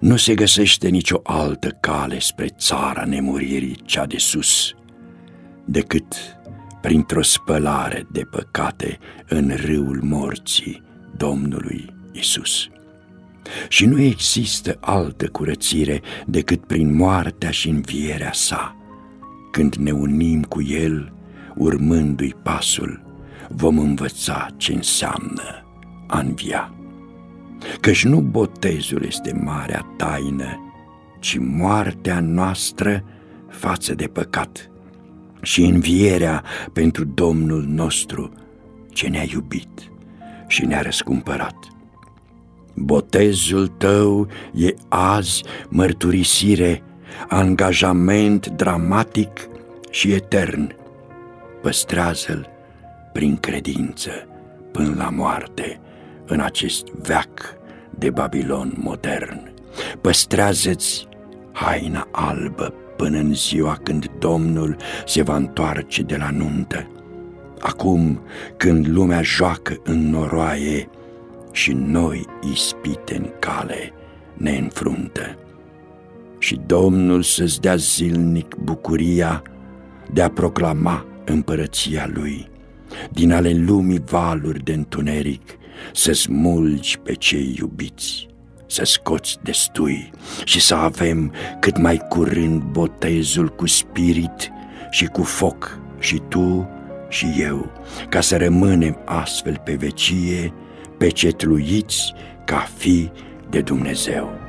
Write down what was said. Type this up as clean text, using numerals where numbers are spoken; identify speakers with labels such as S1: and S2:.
S1: Nu se găsește nicio altă cale spre țara nemuririi cea de sus, decât printr-o spălare de păcate în râul morții Domnului Isus. Și nu există altă curățire decât prin moartea și învierea sa. Când ne unim cu El, urmându-i pasul, vom învăța ce înseamnă a învia. Căci nu botezul este marea taină, ci moartea noastră față de păcat și învierea pentru Domnul nostru, ce ne-a iubit și ne-a răscumpărat. Botezul tău e azi mărturisire, angajament dramatic și etern. Păstrează-l prin credință până la moarte în acest veac de Babilon modern. Păstrează-ți haina albă până în ziua când Domnul se va întoarce de la nuntă, acum când lumea joacă în noroaie și noi ispite în cale ne înfruntă. Și Domnul să-ți dea zilnic bucuria de a proclama împărăția Lui, din ale lumii valuri de întuneric, să smulgi pe cei iubiți, să scoți destui și să avem cât mai curând botezul cu spirit și cu foc, și tu și eu, ca să rămânem astfel pe vecie, pecetluiți ca fii de Dumnezeu.